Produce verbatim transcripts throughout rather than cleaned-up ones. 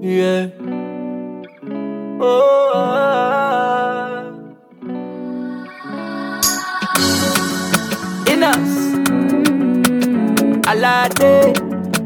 Yeah. Oh, ah. Inas Alade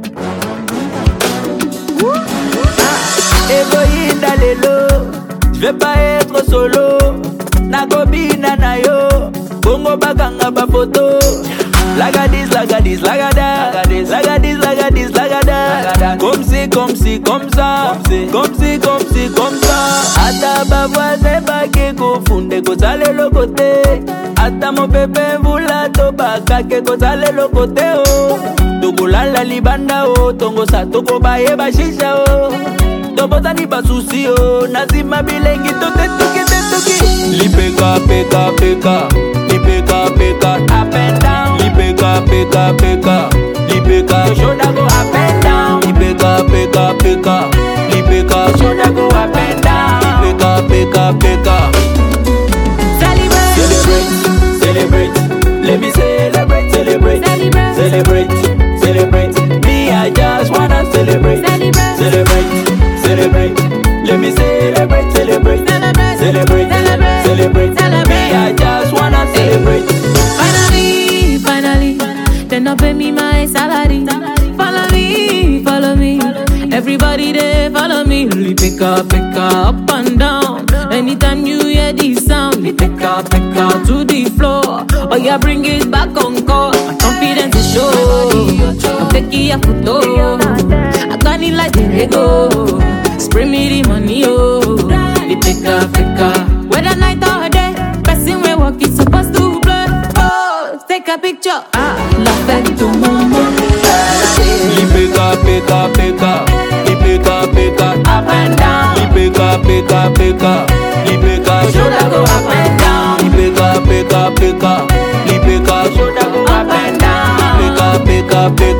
Egoïna lelo, je vais pas être solo. Nagobina na yo, bongo baganga ba photo. Lagadis, lagadis, lagada, lagadis, lagadis, lagada. Comme si, comme si, comme ça, comme si, comme si, comme ça. Ata ba voisin ba ke kofunde ko sale lo côté. Ata mon bébé vula to ba ka ke ko sale lo côté oh. Togolala libanda oh, tongo sa toko ba ye ba shisha oh. Tobota ni ba susi oh, nazima bilengi to te tuki te tuki. Lipeka peka peka, lipeka peka up and down. Lipeka peka peka, lipeka shoulder go up and down. Lipeka peka peka, lipeka shoulder go up and down. Lipeka peka peka. Celebrate, celebrate, let me celebrate, celebrate, celebrate, celebrate. Me I just wanna celebrate, celebrate, celebrate. Let me celebrate, celebrate, celebrate, celebrate. Me I just wanna celebrate. Finally, finally, then up pay me my salary. Follow me, follow me. Everybody there follow me. Really pick up, pick up, up and down. Anytime you hear this sound, we pick up, pick up to the floor. Oh yeah, bring it back on call. My confidence is show. I'm taking a photo. I got it like the Lego. Spray me the money, oh. We pick up, pick up. Whether night or day, person we walk is supposed to play. Oh, take a picture. Ah, la fête to momo. Lipeka peka peka, lipeka peka Up and down. Lipeka peka peka, lipeka shoulder go up and down. Lipeka peka peka, lipeka shoulder go up and down. Lipeka peka peka.